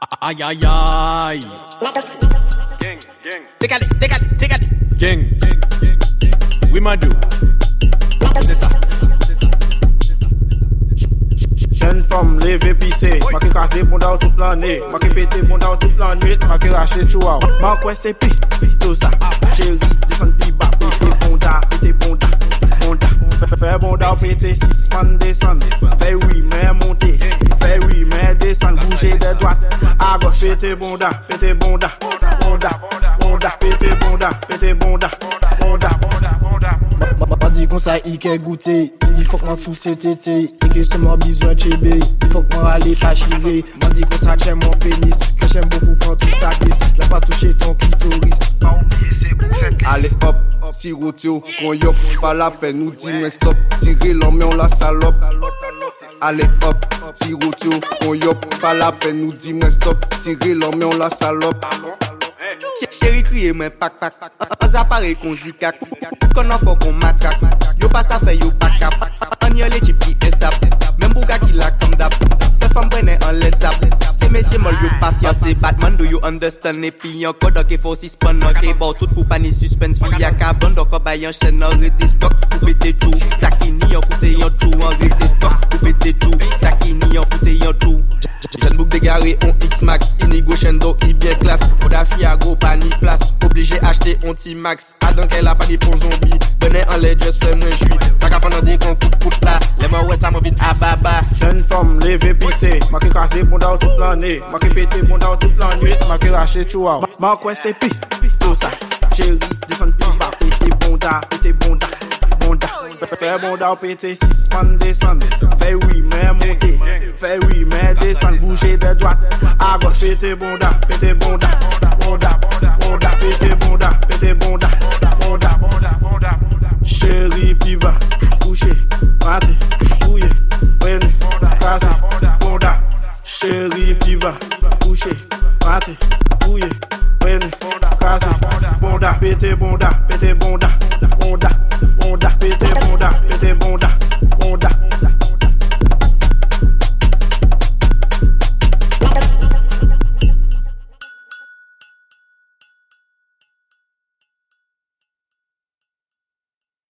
Aïe aïe aïe. Gang, gang. Décalé. Gang. Oui, Madou. C'est ça. Jeune femme, levée pissée. Ma qui casse bon dans toute l'année. Ma qui pété bon dans toute la nuit. Ma qui raché choua. Ma quoi c'est pi. Tout ça. Chérie, descend pi bas. Pété bonda. Fais bonda, pété 6 man descend. Fais oui, mais monter. Fais oui, mais descend. Bouger de droite à gauche. Pété bonda. Pété bonda. M'a dit qu'on ça y qu'est goûté. Il faut que m'en sous cet été. Et que c'est mon besoin de chébé. Il faut que m'en aller pas chiver. M'a dit qu'on ça j'aime mon pénis. Que j'aime beaucoup quand tout ça glisse. Laisse pas toucher ton clitoris. Pas oublier c'est pour cette glisse. Allez hop, sirotio, qu'on yop, pas la peine, nous dis mais stop. Tirer l'homme on la salope. Allez hop, sirotio, qu'on yop, pas la peine, nous dis mais stop. Tirer l'homme on la salope. Chérie crier mais pack. Pas appareil qu'on joue cac. Qu'on en faut qu'on matraque. Yo pas ça fait yo pas cap. On y a les types qui estap. Même bouga qui la comme d'ap. Fait femme prenne en les tap. C'est messieurs mol yo pas fier. C'est Batman do you understand. Et puis en code qui faut suspendre. Ok bon tout pour pas ni suspense. Fille à cabane donc on baille en chaîne en rété stock. Pour péter tout. Ça qui ni en fouté en tout. En rété stock. Pour péter tout. Ça qui ni en fouté en tout. Jeune bouc dégaré on X-Max. Inigo Shendo I bien classe. Oda Fiago pas ni place. Obligé acheter on T-Max. Adam qu'elle a pas des pour zombie. Benez en lait just fait moins j'suis. Ça qu'a fait dans des con coupe là. Les mains ouais ça m'a vite à baba. Jeune femme, levée pissée. Ma qui casse bon dans toute l'année. Ma qui pété bon dans toute la nuit. Ma qui raché choua. Ma quoi c'est pi. Tout ça. Chérie, descend pi bas. Pété bonda. Fais bonda, pété 6 man descend. Fais oui, mais monter. Fais oui, mais descend. Bouger de droite à gauche. Pété bonda. Pété bonda. Chérie, pi bas. Couché, maté.